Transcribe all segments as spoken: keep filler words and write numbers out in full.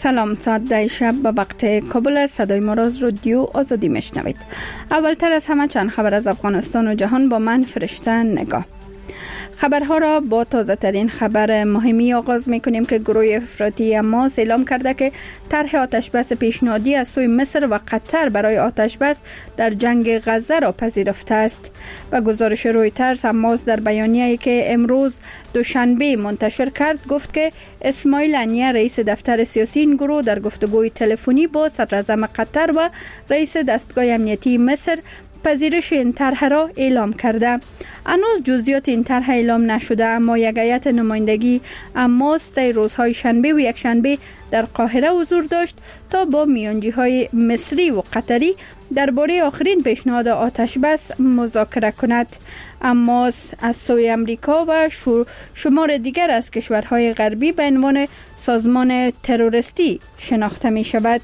سلام، ساعت ده شب به وقت کابل صدای ما را از رادیو آزادی میشنوید. اولتر از همه چند خبر از افغانستان و جهان با من فرشته نگاه. خبرها را با تازه ترین خبر مهمی آغاز می کنیم که گروه افراطی حماس اعلام کرده که طرح آتشبس پیشنهادی از سوی مصر و قطر برای آتشبس در جنگ غزه را پذیرفته است. و گزارش رویترز حماس در بیانیه‌ای که امروز دوشنبه منتشر کرد گفت که اسماعیل هنیه رئیس دفتر سیاسی این گروه در گفتگوی تلفنی با صدراعظم قطر و رئیس دستگاه امنیتی مصر پذیرش این طرح را اعلام کرده. هنوز جزئیات این طرح اعلام نشده، اما یک هیئت نمایندگی حماس در روزهای شنبه و یک شنبه در قاهره حضور داشت تا با میانجی‌های مصری و قطری درباره آخرین پیشنهاد آتشبس مذاکره کند. حماس از سوی امریکا و شمار دیگر از کشورهای غربی به عنوان سازمان تروریستی شناخته می شود.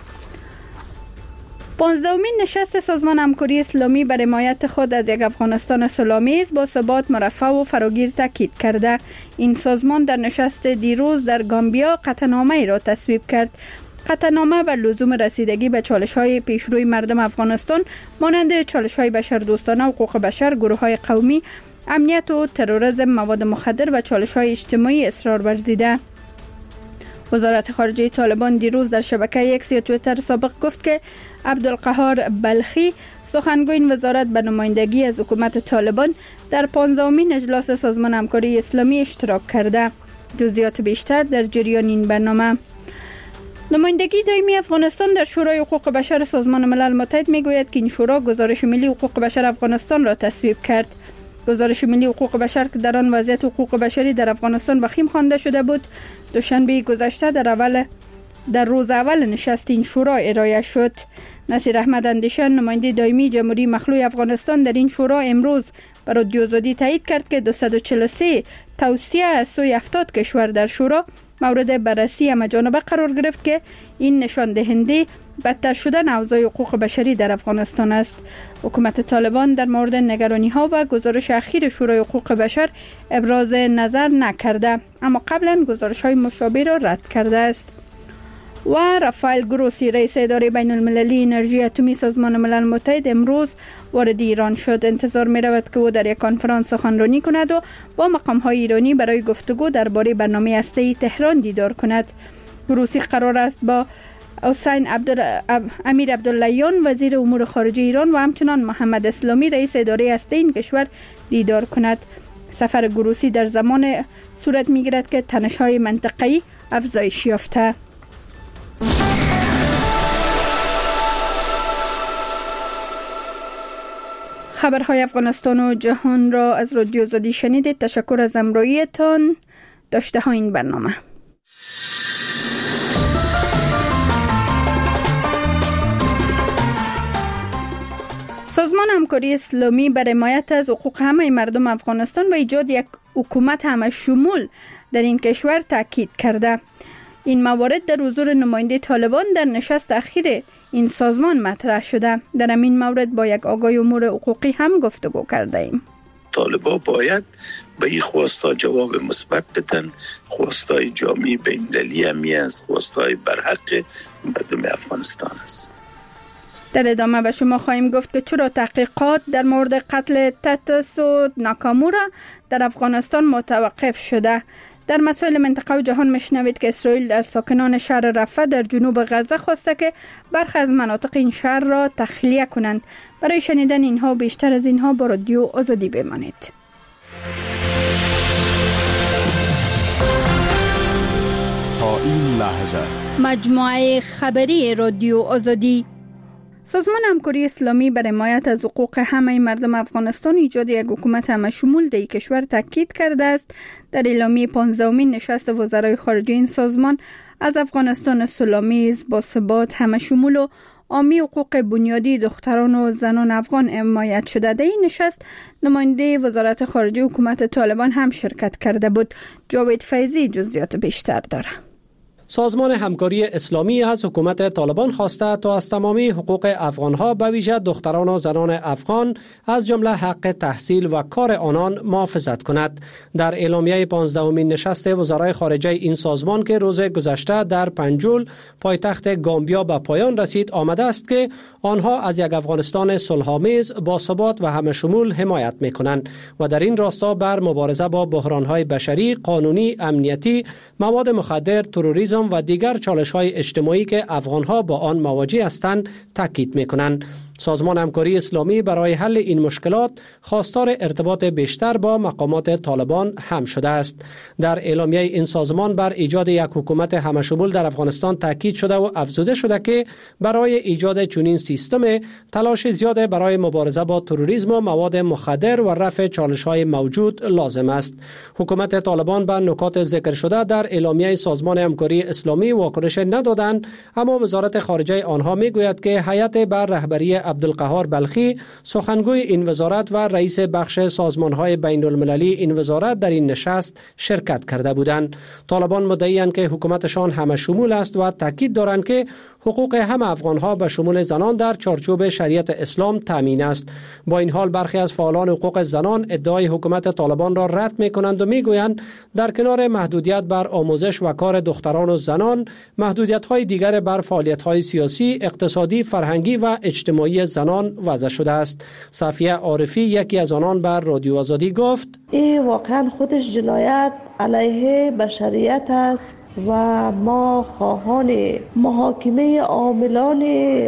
پانزدهمین نشست سازمان همکاری اسلامی بر حمایت خود از یک افغانستان صلح‌آمیز با ثبات، مرفه و فراگیر تاکید کرده. این سازمان در نشست دیروز در گامبیا قطعنامه‌ای را تصویب کرد. قطعنامه بر لزوم رسیدگی به چالش‌های پیشروی مردم افغانستان مانند چالش‌های بشردوستانه، حقوق بشر، گروه‌های قومی، امنیت و تروریسم، مواد مخدر و چالش‌های اجتماعی اصرار ورزیده. وزارت خارجه طالبان دیروز در شبکه اکس یا توییتر سابق گفت که عبدالقهار بلخی، سخنگوی این وزارت، به نمایندگی از حکومت طالبان در پانزدهمین اجلاس سازمان همکاری اسلامی اشتراک کرده. جزئیات بیشتر در جریان این برنامه. نمایندگی دائمی افغانستان در شورای حقوق بشر سازمان ملل متحد میگوید که این شورا گزارش ملی حقوق بشر افغانستان را تصویب کرد. گزارش ملی حقوق بشر که در آن وضعیت حقوق بشری در افغانستان وخیم خوانده شده بود، دوشنبه گذشته در اول در روز اول نشست این شورا ارائه شد. نصیر احمد اندیشان، نماینده دائمی جمهوری مخلوع افغانستان در این شورا، امروز بر رادیو آزادی تایید کرد که دویست و چهل و سه توصیه از سوی هفتاد کشور در شورا مورد بررسی همه‌جانبه قرار گرفت که این نشان دهنده بدتر شدن اوضاع حقوق بشری در افغانستان است. حکومت طالبان در مورد نگرانی‌ها و گزارش اخیر شورای حقوق بشر ابراز نظر نکرده، اما قبلا گزارش‌های مشابه را رد کرده است. و رافائل گروسی، رئیس اداره بین المللی انرژی اتمی سازمان ملل متحد، امروز وارد ایران شد. انتظار می رود که او در یک کنفرانس سخنرانی کند و با مقام‌های ایرانی برای گفتگو درباره برنامه هسته‌ای تهران دیدار کند. گروسی قرار است با حسین عبدال... امیر عبداللهیان، وزیر امور خارجه ایران، و همچنان محمد اسلامی، رئیس اداره هسته این کشور دیدار کند. سفر گروسی در زمان صورت می‌گیرد که تنش‌های منطقه‌ای افزایش یافته. خبرهای افغانستان و جهان را از رادیو آزادی شنیدید. تشکر از همراهیتان. داشته ها این برنامه. سازمان همکاری اسلامی بر حمایت از حقوق همه مردم افغانستان و ایجاد یک حکومت همه شمول در این کشور تاکید کرده. این موارد در حضور نماینده طالبان در نشست اخیر این سازمان مطرح شده. در همین مورد با یک آگاه امور حقوقی هم گفتگو کرده ایم. طالبان باید به این خواستا جواب مثبت بدن. خواستای جامعه بین‌المللی همی از خواستای برحق مردم افغانستان است. در ادامه به شما خواهیم گفت که چرا تحقیقات در مورد قتل تاتسو ناکامورا در افغانستان متوقف شده. در مسائل منطقه و جهان میشنوید که اسرائیل در ساکنان شهر رفح در جنوب غزه خواسته که برخی از مناطق این شهر را تخلیه کنند. برای شنیدن اینها و بیشتر از اینها با رادیو آزادی بمانید. تا این لحظه مجموعه خبری رادیو آزادی. سازمان همکاری اسلامی بر حمایت از حقوق همه مردم افغانستان ایجاد یک حکومت همه شمول در کشور تاکید کرده است. در اعلامیه پانزدهمین نشست وزرای خارجه این سازمان از افغانستان صلح‌آمیز، با ثبات، همه شمول و عامی حقوق بنیادی دختران و زنان افغان حمایت شده. در این نشست نماینده وزارت خارجه حکومت طالبان هم شرکت کرده بود. جاوید فیضی جزئیات بیشتر داره. سازمان همکاری اسلامی از حکومت طالبان خواسته تا از تمامی حقوق افغانها به ویژه دختران و زنان افغان از جمله حق تحصیل و کار آنان محافظت کند. در اعلامیه پانزدهمین نشست وزرای خارجه این سازمان که روز گذشته در پنجول پایتخت گامبیا به پایان رسید آمده است که آنها از یک افغانستان صلح‌آمیز با ثبات و همه‌شمول حمایت می‌کنند و در این راستا بر مبارزه با بحران‌های بشری، قانونی، امنیتی، مواد مخدر، تروریسم و دیگر چالش‌های اجتماعی که افغان‌ها با آن مواجه هستند تاکید می‌کنند. سازمان همکاری اسلامی برای حل این مشکلات خواستار ارتباط بیشتر با مقامات طالبان هم شده است. در اعلامیه این سازمان بر ایجاد یک حکومت همه‌شمول در افغانستان تاکید شده و افزوده شده که برای ایجاد چنین سیستم تلاش زیاد برای مبارزه با تروریسم و مواد مخدر و رفع چالش‌های موجود لازم است. حکومت طالبان به نکات ذکر شده در اعلامیه سازمان همکاری اسلامی واکنش ندادند، اما وزارت خارجه آنها میگوید که هیئت بر رهبری عبدالقهار بلخی سخنگوی این وزارت و رئیس بخش سازمان‌های بین المللی این وزارت در این نشست شرکت کرده بودند. طالبان مدعی‌اند که حکومتشان همه شمول است و تاکید دارند که حقوق همه افغان‌ها به شمول زنان در چارچوب شریعت اسلام تامین است. با این حال برخی از فعالان حقوق زنان ادعای حکومت طالبان را رد می‌کنند و می‌گویند در کنار محدودیت بر آموزش و کار دختران و زنان، محدودیت‌های دیگر بر فعالیت‌های سیاسی، اقتصادی، فرهنگی و اجتماعی زنان وضع شده است. صفیه عارفی یکی از آنان بر رادیو آزادی گفت: این واقعا خودش جنایت علیه بشریت است و ما خواهان محاکمه عاملان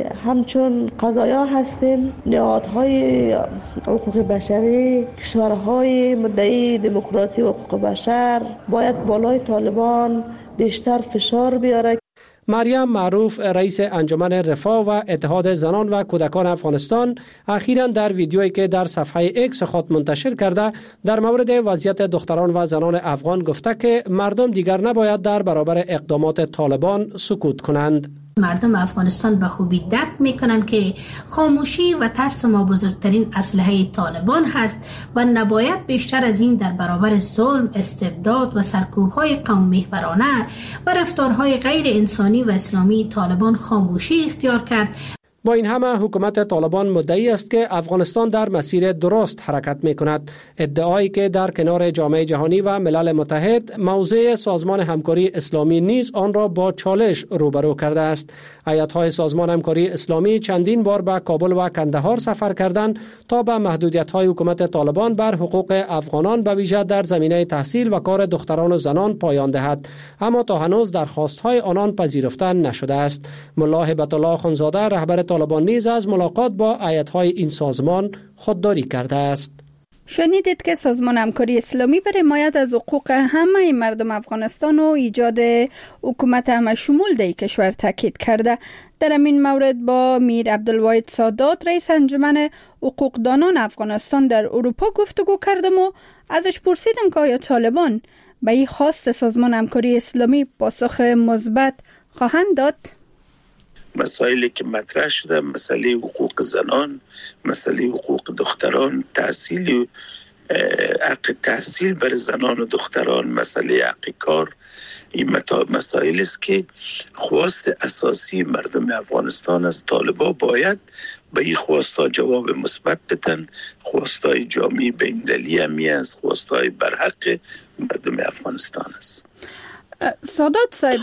همچون قضایا هستیم. نهادهای حقوق بشری، کشورهای مدعی دموکراسی و حقوق بشر باید بالای طالبان بیشتر فشار بیاره. مریم معروف رئیس انجمن رفاه و اتحاد زنان و کودکان افغانستان اخیراً در ویدیویی که در صفحه اکس خود منتشر کرده در مورد وضعیت دختران و زنان افغان گفته که مردم دیگر نباید در برابر اقدامات طالبان سکوت کنند. مردم افغانستان به خوبی درک میکنند که خاموشی و ترس ما بزرگترین اسلحه طالبان هست و نباید بیشتر از این در برابر ظلم، استبداد و سرکوب‌های قوم محورانه و رفتارهای غیر انسانی و اسلامی طالبان خاموشی اختیار کرد. با این همه حکومت طالبان مدعی است که افغانستان در مسیر درست حرکت می کند. ادعایی که در کنار جامعه جهانی و ملل متحد موضع سازمان همکاری اسلامی نیز آن را با چالش روبرو کرده است. هیئت‌های سازمان همکاری اسلامی چندین بار به کابل و کندهار سفر کردند تا به محدودیت‌های حکومت طالبان بر حقوق افغانان به ویژه در زمینه تحصیل و کار دختران و زنان پایان دهد، اما تا هنوز درخواست‌های آنان پذیرفته نشده است. ملا هبت الله خانزاده رهبر طالبان نیز از ملاقات با هیئت‌های این سازمان خودداری کرده است. شنیدید که سازمان همکاری اسلامی برای حمایت از حقوق همه مردم افغانستان و ایجاد حکومت همه شمول در کشور تاکید کرده. در این مورد با میر عبدالواحد سادات رئیس انجمن حقوقدانان افغانستان در اروپا گفتگو کردم و ازش پرسیدم که آیا طالبان به این خواست سازمان همکاری اسلامی پاسخ مثبت خواهند داد؟ مسائلی که مطرح شده، مسئله حقوق زنان، مسئله حقوق دختران، تحصیل، حق تحصیل برای زنان و دختران، مسئله حق کار، این مسائل است که خواست اساسی مردم افغانستان است. طالبان باید به این خواستا جواب مثبت بدن. خواستای جامعه بین‌المللی همی است، خواستای برحق مردم افغانستان است. سادات صاحب،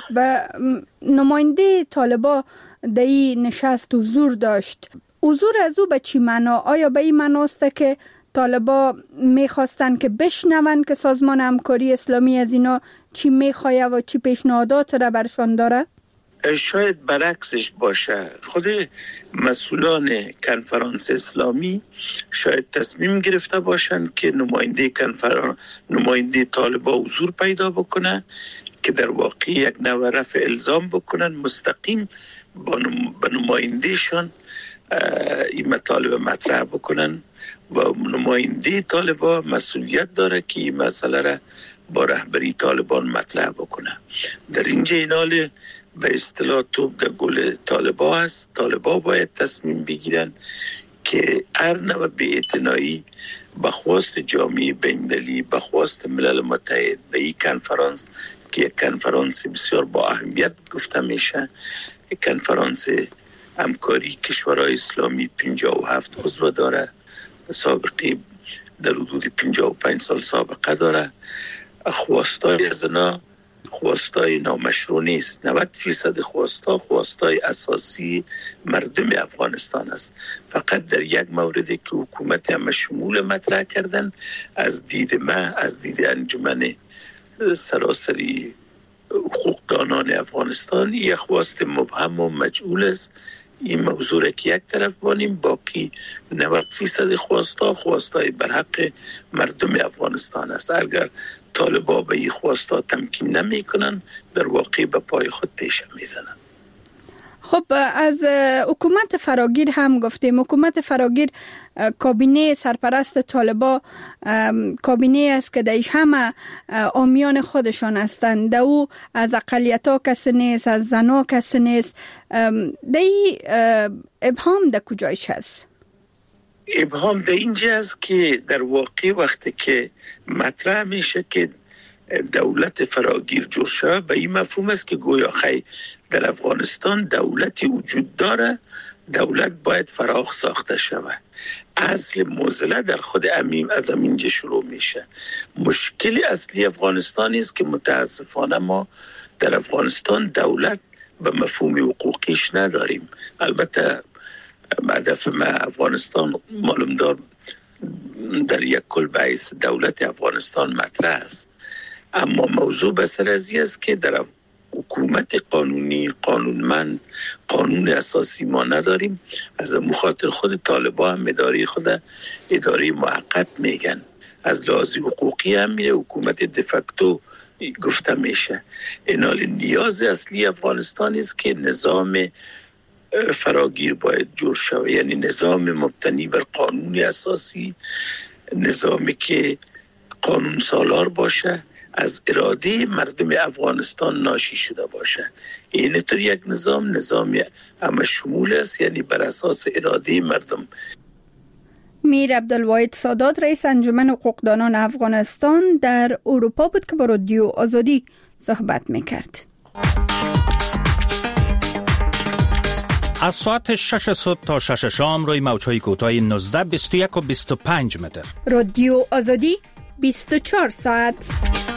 نماینده طالبان در این نشست حضور داشت. حضور از او به چی معنا؟ آیا به این معنا است که طالبان میخواستن که بشنون که سازمان همکاری اسلامی از اینا چی میخواه و چی پیشنهادات را برشان داره؟ شاید برعکسش باشه. خود مسئولان کنفرانس اسلامی شاید تصمیم گرفته باشند که نماینده کنفرانس نماینده طالبان حضور پیدا بکنه که در واقع یک نوع رفع الزام بکنن، مستقیم با نمایندهشان این مطالب مطرح بکنن و نماینده طالبان مسئولیت داره که این مسئله را با رهبری طالبان مطرح بکنه. در اینجا این حال به اصطلاح توپ در گل طالبان است. طالبان باید تصمیم بگیرن که هر نوع بی‌اعتنایی به خواست جامعه بین‌المللی، به خواست ملل متحد به این کنفرانس که یک کنفرانس بسیار با اهمیت گفته میشه. کنفرانس همکاری کشورهای اسلامی پنجاه و هفت عضو داره، سابقه در حدود پنجاه و پنج سال سابقه داره. خواستای از اینا خواستای نامشروع نیست. نود درصد خواستا خواستای اساسی مردم افغانستان است. فقط در یک موردی که حکومت هم شمول مطرح کردن، از دید من، از دید انجمن سراسری حقوقدانان افغانستان، یک خواست مبهم و مجهول است. این موضوع را که یک طرف بانیم، باقی نود درصد خواستا خواستای برحق مردم افغانستان است. اگر طالبا به این خواستا تمکین نمی کنن، در واقع به پای خود تیشه می زنن. خب از حکومت فراگیر هم گفتیم. حکومت فراگیر کابینه سرپرست طالبا کابینه است که درش همه عامیان خودشان هستند. او از اقلیت‌ها کسی نیست، از زنها کسی نیست. دی ابهام در کجایش هست؟ ابهام در اینجا است که در واقع وقتی که مطرح میشه که دولت فراگیر جور شود، به این مفهوم است که گویا خی در افغانستان دولتی وجود داره، دولت باید فراخ ساخته شود. اصل معضله در خود امیم از اینجا شروع میشه. مشکل اصلی افغانستان است که متاسفانه ما در افغانستان دولت به مفهوم حقوقیش نداریم. البته هدف ما افغانستان معلوم دار در یک کل بحث دولت افغانستان مطرح است، اما موضوع بسر ازی است که در حکومت قانونی، قانونمند، قانون اساسی ما نداریم. از مخاطر خود طالبان هم اداره خود اداره موقت میگن. از لحاظ حقوقی هم میره حکومت دفکتو گفته میشه. اینال نیاز اصلی افغانستان است که نظام فراگیر باید جور شود، یعنی نظام مبتنی بر قانون اساسی، نظامی که قانون سالار باشه، از اراده مردم افغانستان ناشی شده باشه. این طور یک نظام نظام همه شمول است، یعنی بر اساس اراده مردم. میر عبدالواحد سادات رئیس انجمن حقوقدانان افغانستان در اروپا بود که با رادیو آزادی صحبت میکرد. از ساعت شش صبح تا شش شام روی موج‌های کوتاه نوزده، بیست و یک و بیست و پنج متر. رادیو آزادی بیست و چهار ساعت.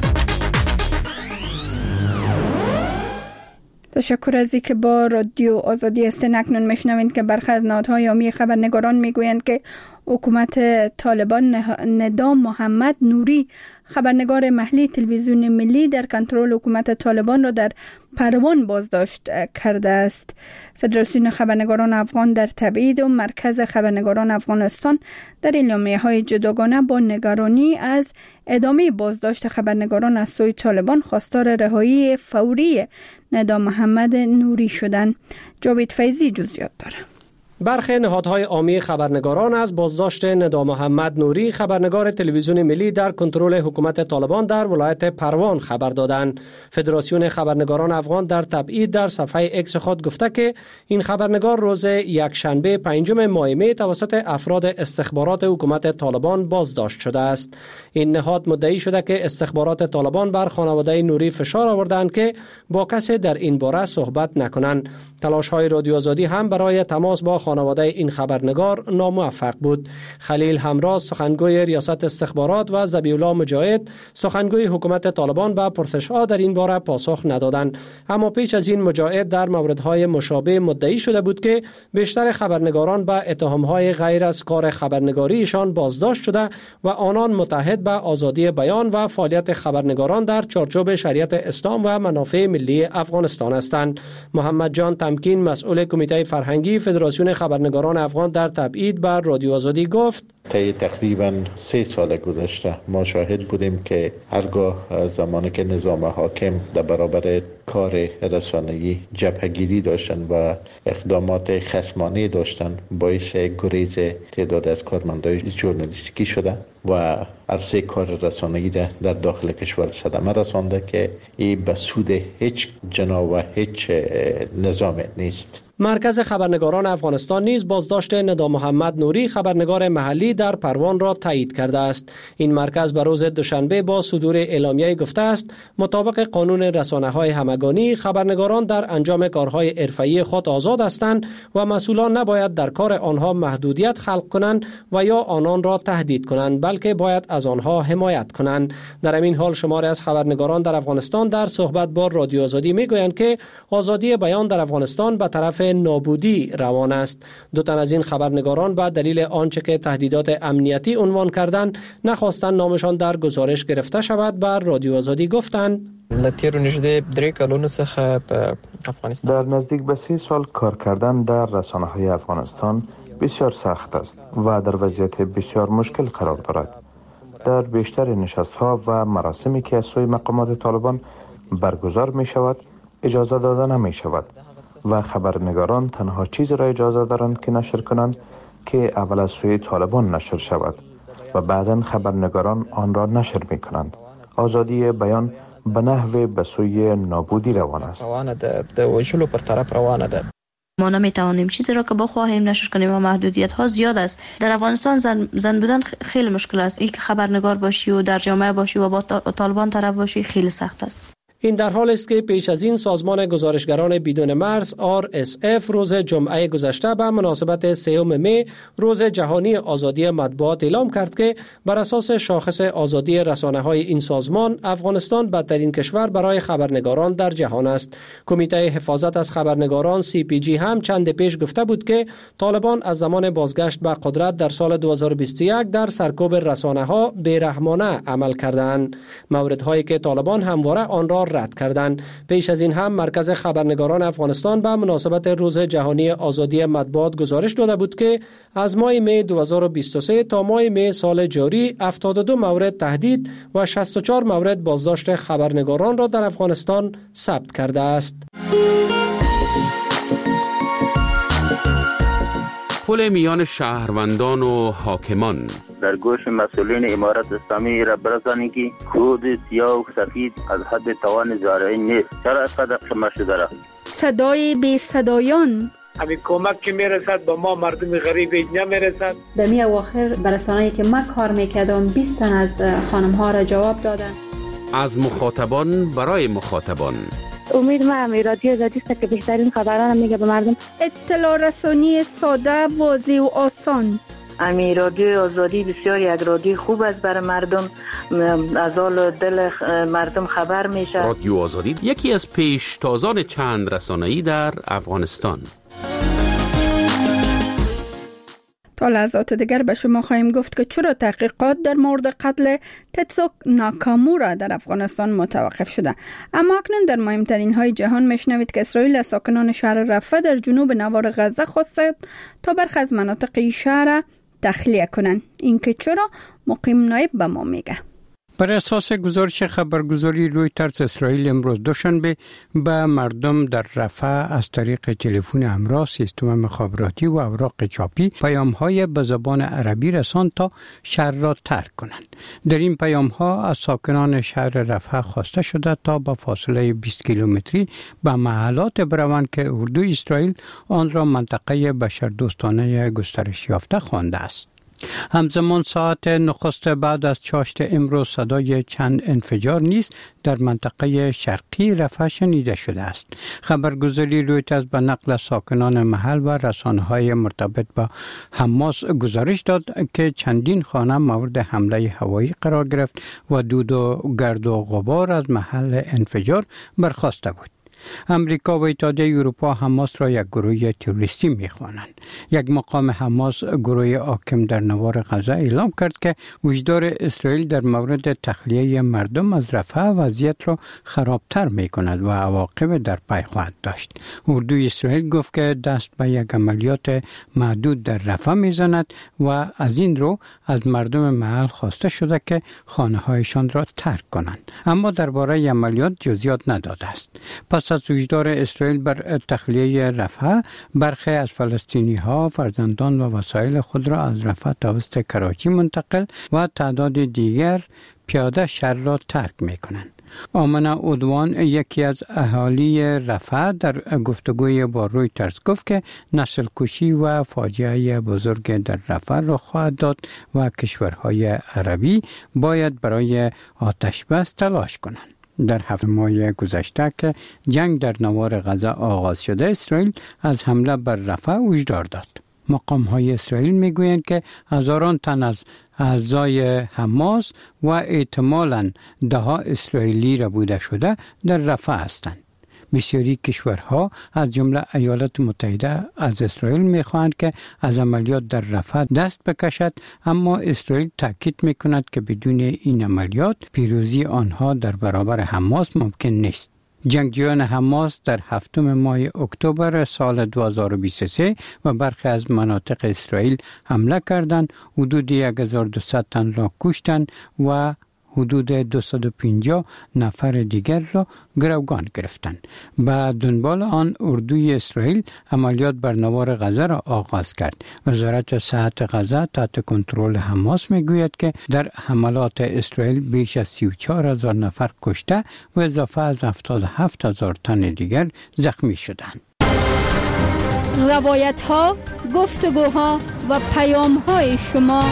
تشکر از اینکه با رادیو آزادی هستین. اکنون میشنوید که برخی از نهادهای عامی خبرنگاران میگویند که حکومت طالبان ندام محمد نوری، خبرنگار محلی تلویزیون ملی در کنترل حکومت طالبان را در پروان بازداشت کرده است. فدراسیون خبرنگاران افغان در تبعید و مرکز خبرنگاران افغانستان در اعلامیه‌های جداگانه با نگرانی از ادامه بازداشت خبرنگاران از سوی طالبان خواستار رهایی فوری ندام محمد نوری شدند. جاوید فیضی جزئیات داره. برخی نهادهای عامی خبرنگاران از بازداشت ندام محمد نوری، خبرنگار تلویزیون ملی در کنترل حکومت طالبان در ولایت پروان خبر دادند. فدراسیون خبرنگاران افغان در تبعید در صفحه اکس خود گفته که این خبرنگار روز یکشنبه پنجم ماه می توسط افراد استخبارات حکومت طالبان بازداشت شده است. این نهاد مدعی شده که استخبارات طالبان بر خانواده نوری فشار آوردند که با کسی در این باره صحبت نکنند. تلاش‌های رادیو آزادی هم برای تماس با خانواده این خبرنگار ناموفق بود. خلیل همراز، سخنگوی ریاست استخبارات، و ذبیح‌الله مجاهد، سخنگوی حکومت طالبان، به پرسش‌ها در این باره پاسخ ندادند. اما پیش از این مجاهد در موردهای مشابه مدعی شده بود که بیشتر خبرنگاران به اتهام‌های غیر از کار خبرنگاریشان بازداشت شده و آنان متحد به آزادی بیان و فعالیت خبرنگاران در چارچوب شریعت اسلام و منافع ملی افغانستان هستند. محمد جان تمکین، مسئول کمیته فرهنگی فدراسیون خبرنگاران افغان در تبعید بر رادیو آزادی گفت: طی تقریبا سه سال گذشته ما شاهد بودیم که هرگاه زمانی که نظام حاکم در برابر کار رسانه‌ای جبهه‌گیری داشتن و اقدامات خصمانه داشتن، باعث گریز تعداد از کارمندان ژورنالیستیکی شده و عرصه کار رسانه‌ای در داخل کشور صدمه رسانده که این به سود هیچ جناح و هیچ نظام نیست. مرکز خبرنگاران افغانستان نیز بازداشت ندا محمد نوری خبرنگار محلی در پروان را تایید کرده است. این مرکز به روز دوشنبه با صدور اعلامیه گفته است مطابق قانون رسانه‌های همگانی خبرنگاران در انجام کارهای حرفه‌ای خود آزاد هستند و مسئولان نباید در کار آنها محدودیت خلق کنند و یا آنان را تهدید کنند، بلکه باید از آنها حمایت کنند. در این حال شماری از خبرنگاران در افغانستان در صحبت با رادیو آزادی میگویند که آزادی بیان در افغانستان به طرف نابودی روان است. دو تن از این خبرنگاران به دلیل آنچه که تهدیدات امنیتی عنوان کردند نخواستند نامشان در گزارش گرفته شود بر رادیو آزادی گفتند در نزدیک به سه سال کار کردن در رسانه‌های افغانستان بسیار سخت است و در وضعیت بسیار مشکل قرار دارد. در بیشتر نشست‌ها و مراسمی که از سوی مقامات طالبان برگزار می شود اجازه داده نمی شود و خبرنگاران تنها چیزی را اجازه دارند که نشر کنند که اول از سوی طالبان نشر شود و بعداً خبرنگاران آن را نشر می کنند. آزادی بیان به نحو به سوی نابودی روان است. ما نمیتوانیم چیزی را که بخواهیم نشر کنیم و محدودیت ها زیاد است. در افغانستان زن, زن بودن خیلی مشکل است. این که خبرنگار باشی و در جامعه باشی و با طالبان طرف باشی خیلی سخت است. این در حال است که پیش از این سازمان گزارشگران بدون مرز آر اس اف روز جمعه گذشته به مناسبت سوم می روز جهانی آزادی مطبوعات اعلام کرد که بر اساس شاخص آزادی رسانه‌های این سازمان افغانستان بدترین کشور برای خبرنگاران در جهان است. کمیته حفاظت از خبرنگاران سی پی جی هم چند پیش گفته بود که طالبان از زمان بازگشت به قدرت در سال دو هزار و بیست و یک در سرکوب رسانه‌ها بی‌رحمانه عمل کردند. موردهایی که طالبان همواره آن را رد کردند. پیش از این هم مرکز خبرنگاران افغانستان به مناسبت روز جهانی آزادی مطبوعات گزارش داده بود که از ماه می دو هزار و بیست و سه تا ماه می سال جاری هفتاد و دو مورد تهدید و شصت و چهار مورد بازداشت خبرنگاران را در افغانستان ثبت کرده است. پل میان شهروندان و حاکمان در گوش مسئولین امارت اسلامی را برسانی که خود سیاه و سفید از حد توان زارعی نیست. چرا اینقدر شما شده را؟ صدای بی صدایان همین کمک که میرسد با ما مردم غریب اینجا میرسد. در می اواخر برسانه‌ای که من کار میکردم بیست تن از خانم ها را جواب دادن. از مخاطبان برای مخاطبان. امید ما هم رادیو آزادی است که بهترین خبران میگه به مردم. اطلاع رسانی ساده، واضح و آسان. امی رادیو آزادی بسیار یک رادیو خوب است برای مردم، از حال دل مردم خبر میشه. رادیو آزادی یکی از پیشتازان چند رسانه‌ای در افغانستان. تا لحظات دیگر به شما خواهیم گفت که چرا تحقیقات در مورد قتل تتسو ناکامورا در افغانستان متوقف شده. اما اکنون در مهمترین های جهان میشنوید که اسرائیل از ساکنان شهر رفح در جنوب نوار غزه خواسته تا برخی از مناطق این شهر تخلیه کنند. این که چرا مقیم نایب به ما میگه. بر اساس گزارش خبرگزاری رویترز، اسرائیل امروز دوشنبه به مردم در رفح از طریق تلفن همراه، سیستم مخابراتی و اوراق چاپی پیام‌های به زبان عربی رساند تا شهر را ترک کنند. در این پیام‌ها از ساکنان شهر رفح خواسته شده تا با فاصله بیست کیلومتری به محلات بروند که اردوی اسرائیل آن را منطقه بشردوستانه گسترش یافته خوانده است. همزمان ساعت نخست بعد از چاشت امروز صدای چند انفجار نیز در منطقه شرقی رفح شنیده شده است. خبرگزاری رویترز به نقل ساکنان محل و رسانه‌های مرتبط با حماس گزارش داد که چندین خانه مورد حمله هوایی قرار گرفت و دود و گرد و غبار از محل انفجار برخاسته بود. امریکا و اتحادیه اروپا حماس را یک گروه تروریستی می‌خوانند. یک مقام حماس گروه حاکم در نوار غزه اعلام کرد که هشدار اسرائیل در مورد تخلیه مردم از رفح وضعیت را خرابتر می‌کند و عواقب در پی خواهد داشت. اردوی اسرائیل گفت که دست به یک عملیات محدود در رفح می‌زند و از این رو از مردم محل خواسته شده که خانه‌هایشان را ترک کنند، اما درباره عملیات جزئیات نداده است. پس پس از هشدار اسرائیل بر تخلیه رفح، برخی از فلسطینی ها فرزندان و وسایل خود را از رفح توسط کراچی منتقل و تعداد دیگر پیاده شهر را ترک می کنند. آمنه اودوان یکی از اهالی رفح در گفتگوی با رویترز گفت که نسل کشی و فاجعه بزرگ در رفح را خواهد داد و کشورهای عربی باید برای آتش بس تلاش کنند. در هفت ماه گذشته که جنگ در نوار غزه آغاز شده، اسرائیل از حمله بر رفح هشدار داد. مقام های اسرائیل می گویند که هزاران تن از اعضای حماس و احتمالاً ده ها اسرائیلی را بوده شده در رفح هستند. بسیاری کشورها از جمله ایالات متحده از اسرائیل می خواهند که از عملیات در رفح دست بکشد، اما اسرائیل تاکید می کند که بدون این عملیات پیروزی آنها در برابر حماس ممکن نیست. جنگجویان حماس در هفتم ماه اکتبر سال دو هزار و بیست و سه و برخی از مناطق اسرائیل حمله کردند، حدود یک هزار و دویست تن را کشتند و حدود دویست و پنجاه نفر دیگر را گروگان گرفتند. به دنبال آن اردوی اسرائیل عملیات بر نوار غزه را آغاز کرد. وزارت صحت غزه تحت کنترل حماس میگوید که در حملات اسرائیل بیش از سی و چهار هزار نفر کشته و اضافه از هفتاد و هفت هزار تن دیگر زخمی شدند. روایت ها، گفتگوها و پیام های شما.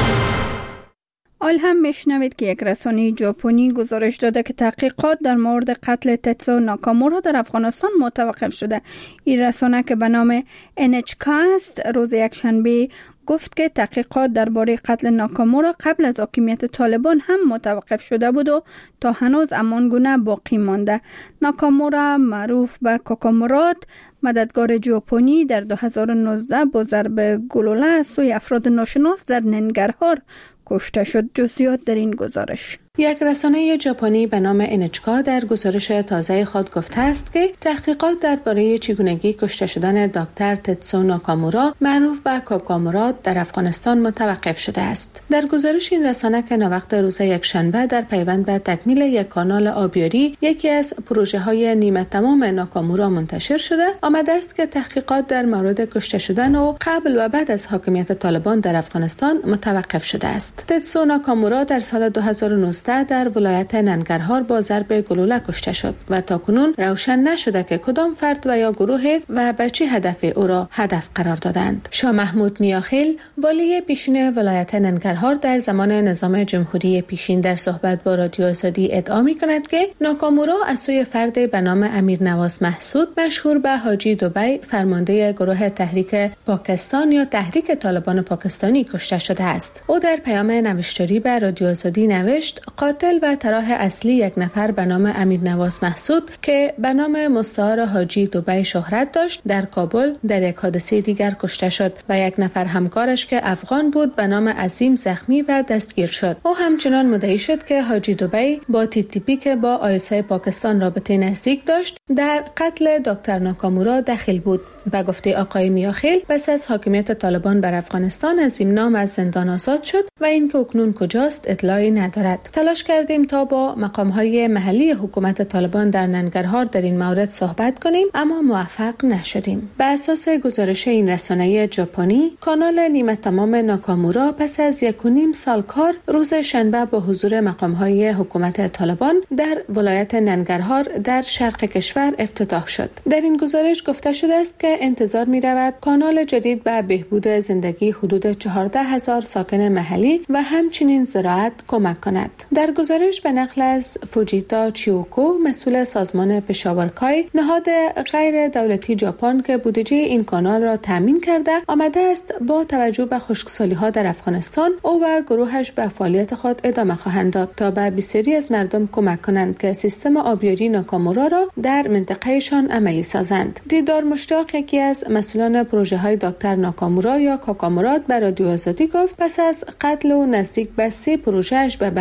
آل هم میشنوید که یک رسانه ژاپنی گزارش داده که تحقیقات در مورد قتل تتسو ناکامورا در افغانستان متوقف شده. این رسانه که به نام ان اچ کی است روز یکشنبه گفت که تحقیقات درباره قتل ناکامورا قبل از حاکمیت طالبان هم متوقف شده بود و تا هنوز همانگونه باقی مانده. ناکامورا معروف به کاکامورات، مددگار ژاپنی، در دو هزار و نوزده با ضرب گلوله از سوی افراد ناشناس در ننگرهار کشته شد. جزئیات در این گزارش. یک رسانه ژاپنی به نام ان اچ کی در گزارش تازه خود گفته است که تحقیقات درباره چگونگی کشته شدن دکتر تتسو ناکامورا معروف به کاکامورا در افغانستان متوقف شده است. در گزارش این رسانه که نوقت روز یکشنبه در پیوند به تکمیل یک کانال آبیاری یکی از پروژه های نیمه تمام ناکامورا منتشر شده، آمده است که تحقیقات در مورد کشته شدن و قبل و بعد از حاکمیت طالبان در افغانستان متوقف شده است. تتسو ناکامورا در سال دو هزار و نوزده در ولایت ننگرهار با ضرب گلوله کشته شد و تاکنون روشن نشده که کدام فرد و یا گروه و به چه هدف او را هدف قرار دادند. شاه محمود میاخیل، والی پیشین ولایت ننگرهار، در زمان نظام جمهوری پیشین در صحبت با رادیو آزادی ادعا می‌کند که ناکامورا از سوی فرد به نام امیر نواز محسود مشهور به حاجی دبی، فرمانده گروه تحریک پاکستان یا تحریک طالبان پاکستانی کشته شده است. او در پیام نوشتاری به رادیو آزادی نوشت: قاتل و طراح اصلی یک نفر به نام امیر نواز محسود که به نام مستعار حاجی دبی شهرت داشت، در کابل در یک حادثه دیگر کشته شد و یک نفر همکارش که افغان بود به نام عظیم زخمی و دستگیر شد. او همچنان مدعی شد که حاجی دبی با تی تی پی که با آی اس آی پاکستان رابطه نزدیک داشت در قتل دکتر ناکامورا دخیل بود. به گفته آقای میاخیل، پس از حاکمیت طالبان بر افغانستان از این نام از زندان آزاد شد و اینکه اکنون کجاست اطلاعی ندارد. تلاش کردیم تا با مقام‌های محلی حکومت طالبان در ننگرهار در این مورد صحبت کنیم، اما موفق نشدیم. به اساس گزارش این رسانه ژاپنی، کانال نیمه تمام ناکامورا پس از یک و نیم سال کار روز شنبه با حضور مقام‌های حکومت طالبان در ولایت ننگرهار در شرق کشور افتتاح شد. در این گزارش گفته شده است که انتظار می رود کانال جدید به بهبود زندگی حدود چهارده هزار ساکن محلی و همچنین زراعت کمک کند. در گزارش به نقل از فوجیتا چیوکو، مسئول سازمان پشاورکای، نهاد غیر دولتی ژاپن که بودجه این کانال را تامین کرده، آمده است با توجه به خشکسالی‌ها در افغانستان او و گروهش به فعالیت خود ادامه خواهند داد تا به بسیاری از مردم کمک کنند که سیستم آبیاری ناکامورا را در منطقهشان عملی سازند. دیدار مشتاق، یکی از مسئولان پروژه های دکتر ناکامورا یا کاکامورات، به رادیو آزادی گفت پس از قتل و نزدیک به سه پروژهش به بهره برداری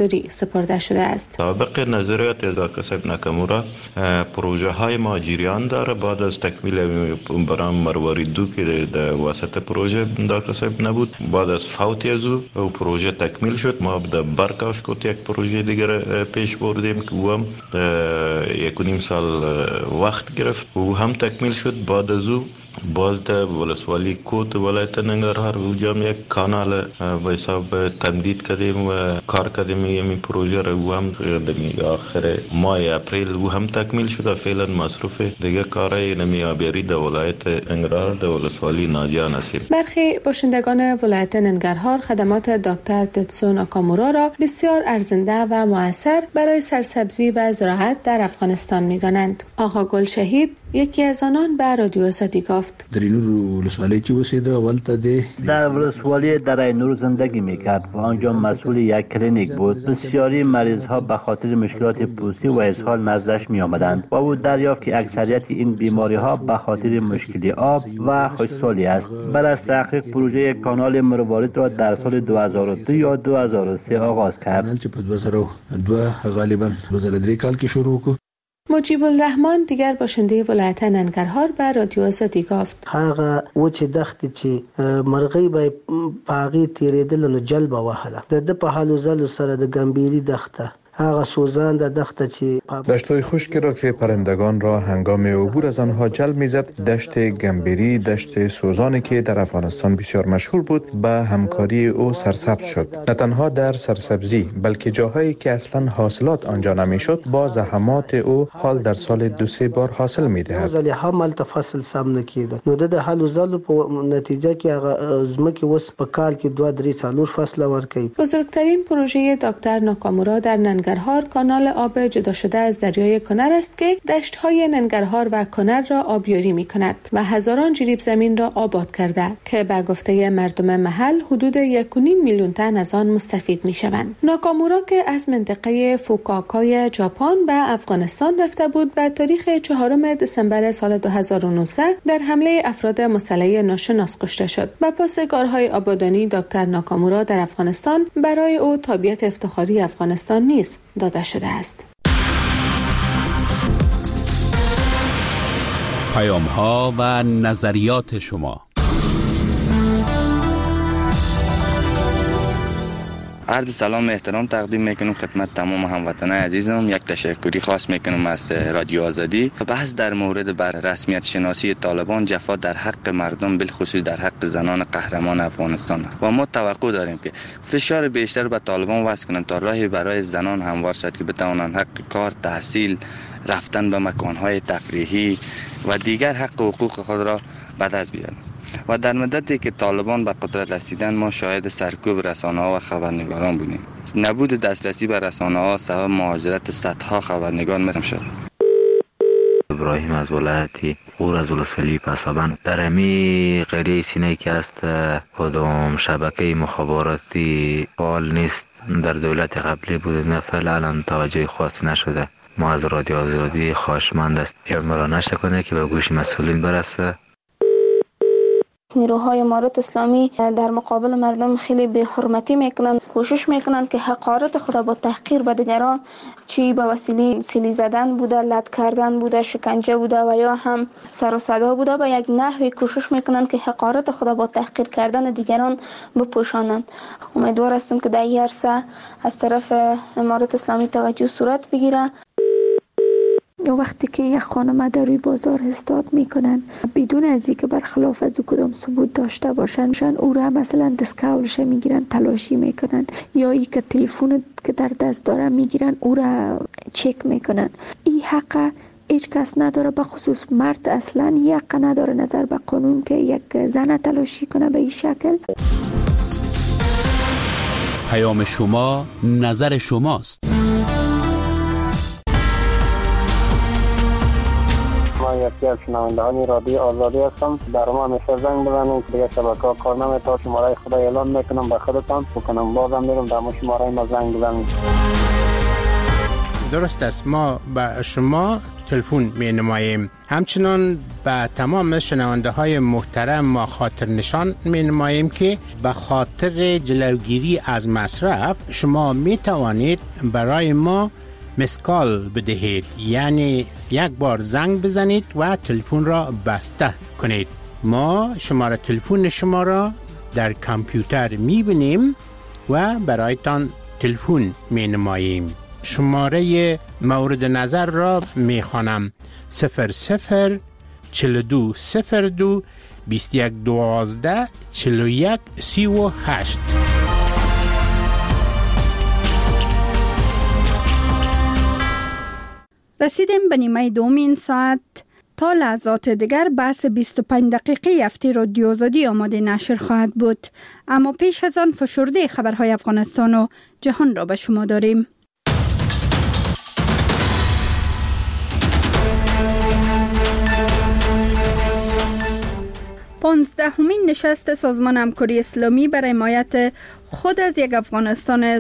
بهادری سپرده شده است. طابق نظریات دکتر صاحب ناکامورا، پروژه های ما جریان داره. بعد از تکمیل برام مروارید دو که در واسطه پروژه دکتر صاحب نبود، بعد از فوت از او پروژه تکمیل شد. ما در برکاش کوت یک پروژه دیگر پیش بردیم که او هم یک و نیم سال وقت گرفت، او هم تکمیل شد. بعد از او باز در ولسوالی کوت ولایت ننگرهار اونجا یک کانال به حساب تمدید کردیم و کار کردیم. این پروژه را او هم در آخر ماه اپریل او هم تکمیل شد. فعلا مصروف دیگه کارهای نمی آبیاری در ولایت ننگرهار در ولسوالی ناجیان هستیم. برخی باشندگان ولایت ننگرهار خدمات دکتر تتسو ناکامورا را بسیار ارزنده و مؤثر برای سرسبزی و زراعت در افغانستان می‌دانند. آقا گل شهید یکی از آنان به رادیو آزادی گفت: در اینور ولسوالی که وسیده اول تا ده در ولسوالی در اینور زندگی میکرد و آنجا مسئول یک کلینیک بود. بسیاری مریض ها به خاطر مشکلات پوستی و اسهال نزدش می آمدند و او دریافت که اکثریت این بیماری ها به خاطر مشکلی آب و خشکسالی است. بعد از تحقیق پروژه کانال مروارید را در سال دو هزار و دو یا دو هزار و سه آغاز کرد. چه په دو هزار و دو غالبا دو هزار و سه کال کې شروع کو. مجیب الرحمن دیگر باشنده ولایت ننگرهار به رادیو آزادی گفت: هغه وچ دښتې چې مرغۍ به پاغي تیرېدل نو جلب وهله د په حالو زلو سره د ګمبيري دښته هغه سوزان د دښته چې دشت‌های خشکی را که پرندگان را هنگام عبور از آنها جلب می‌زد، دشت گمبیری، دشت سوزانی که در افغانستان بسیار مشهور بود، به همکاری او سرسبز شد. نه تنها در سرسبزی بلکه جاهایی که اصلا حاصلات آنجا نمی‌شد، با زحمات او حال در سال دو سه بار حاصل می‌دهد. ولی حمل تفصل سم نکیده. نو د حل زلو په نتیجه کې هغه زمکه وس په کال کې دوه درې څلور فصل ورکوي. بزرگترین پروژه دکتر ناکامورا در ننگرهار کانال آب جدا شده از دریای کنر است که دشت‌های ننگرهار و کنر را آبیاری می‌کند و هزاران جریب زمین را آباد کرده که به گفته مردم محل حدود یک و نیم میلیون تن از آن مستفید می‌شوند. ناکامورا که از منطقه فوکاکای ژاپن به افغانستان رفته بود، به تاریخ چهارم دسامبر سال دو هزار و نوزده در حمله افراد مسلح ناشناس کشته شد. با پاس کارهای آبادانی دکتر ناکامورا در افغانستان برای او تابعیت افتخاری افغانستان نیز داده شده است. پیام ها و نظریات شما. عرض سلام احترام تقدیم میکنم خدمت تمام هموطنان عزیزم. یک تشکری خاص میکنم از رادیو آزادی. بحث در مورد بر رسمیت شناسی طالبان، جفا در حق مردم، بالخصوص در حق زنان قهرمان افغانستان و ما توقع داریم که فشار بیشتر به طالبان وضع کنند تا راهی برای زنان هموار شد که بتوانند حق کار، تحصیل، رفتن به مکانهای تفریحی و دیگر حق و حقوق خود را به دست بیارند. و در مدتی که طالبان به قدرت رسیدن ما شاهد سرکوب رسانه‌ها و خبرنگاران بودیم. نبود دسترسی به رسانه‌ها سبب مهاجرت صدها خبرنگار مثل شد. ابراهیم از ولایتی غور از ولسوالی پسابند. در امی قریه سینه که است کدام شبکه مخابراتی فعال نیست، در دولت قبلی بود، نه فعلا توجه خاصی نشده. ما از رادیو آزادی خواهشمند است پیام را نشر کنه که به گوش مسئولین برسه. نیروهای امارات اسلامی در مقابل مردم خیلی به حرمتی میکنند، کوشش میکنند که حقارت خود با تحقیر به دیگران، چی به وسیله سیلی زدن بوده، لط کردن بوده، شکنجه بوده و یا هم سر و صدا بوده، به یک نحوی کوشش میکنند که حقارت خود با تحقیر کردن دیگران بپوشانند. امیدوار هستم که در این عرصه از طرف امارات اسلامی توجه صورت بگیره. وقتی که یک خانم در روی بازار استاد میکنن بدون از اینکه برخلاف از او کدام ثبوت داشته باشن، او را مثلا دستکولش میگیرن، تلاشی میکنن، یا ای که تلفن که در دست داره میگیرن او را چک میکنن. این حق هیچ کس نداره، به خصوص مرد اصلا این حق نداره نظر به قانون که یک زن تلاشی کنه به این شکل. پیام شما نظر شماست. یکی از شنوندگان رادیو آزادی هستم. در ما همیشه زنگ بزنید، دیگه شبکه‌ها کار نمی‌کنه. شماره خدا اعلام میکنم به خودتان بکنم، بازم میرم در شماره ما زنگ بزنید. درست است، ما به شما تلفن می نماییم. همچنان به تمام شنونده های محترم ما خاطر نشان می نماییم که به خاطر جلوگیری از مصرف شما می توانید برای ما مسکال بدهید، یعنی یک بار زنگ بزنید و تلفن را بسته کنید. ما شماره تلفن شما را در کامپیوتر می بینیم و برایتان تلفن می نماییم. شماره مورد نظر را می خوانم: صفر صفر چل دو صفر دو بیست یک دوازده چل و یک سی و هشت. رسیدیم به نیمه دوم این ساعت. تا لحظات دیگر بحث بیست و پنج دقیقه هفته رادیو آزادی آماده نشر خواهد بود، اما پیش از آن فشرده خبرهای افغانستان و جهان را به شما داریم. پانزدهمین نشست سازمان همکاری اسلامی برای حمایت خود از یک افغانستان